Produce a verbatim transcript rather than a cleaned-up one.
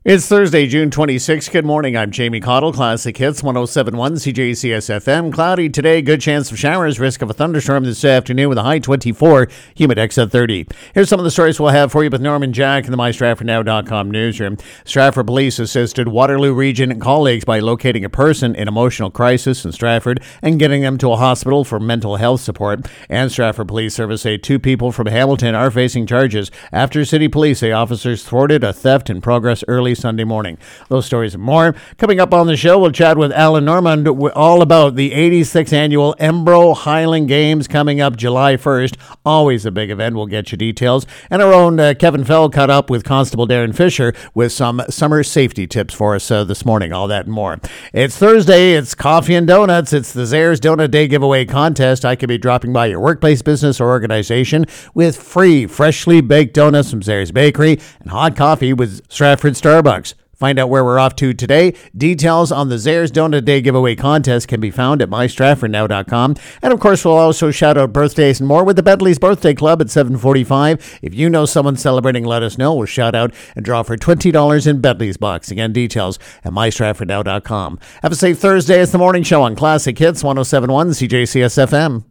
It's Thursday, June twenty-sixth. Good morning. I'm Jamie Cottle. Classic Hits one oh seven point one C J C S F M. Cloudy today. Good chance of showers. Risk of a thunderstorm this afternoon with a high twenty-four. Humid at thirty. Here's some of the stories we'll have for you with Norman Jack in the my stratford now dot com newsroom. Stratford Police assisted Waterloo Region colleagues by locating a person in emotional crisis in Stratford and getting them to a hospital for mental health support. And Stratford Police Service say two people from Hamilton are facing charges after City Police say officers thwarted a theft in progress early Sunday morning. Those stories and more coming up on the show. We'll chat with Alan Normand all about the eighty-sixth annual Embro Highland Games coming up July first. Always a big event. We'll get you details. And our own uh, Kevin Fell caught up with Constable Darren Fisher with some summer safety tips for us uh, this morning. All that and more. It's Thursday. It's coffee and donuts. It's the Zehrs Donut Day giveaway contest. I could be dropping by your workplace, business, or organization with free freshly baked donuts from Zehrs Bakery and hot coffee with Stratford Starbucks. Find out where we're off to today. Details on the Zehrs Donut Day giveaway contest can be found at my stratford now dot com. And of course, we'll also shout out birthdays and more with the Bentley's Birthday Club at seven forty-five. If you know someone celebrating, let us know. We'll shout out and draw for twenty dollars in Bentley's bucks. Again, details at my stratford now dot com. Have a safe Thursday. It's the morning show on Classic Hits one oh seven point one C J C S F M.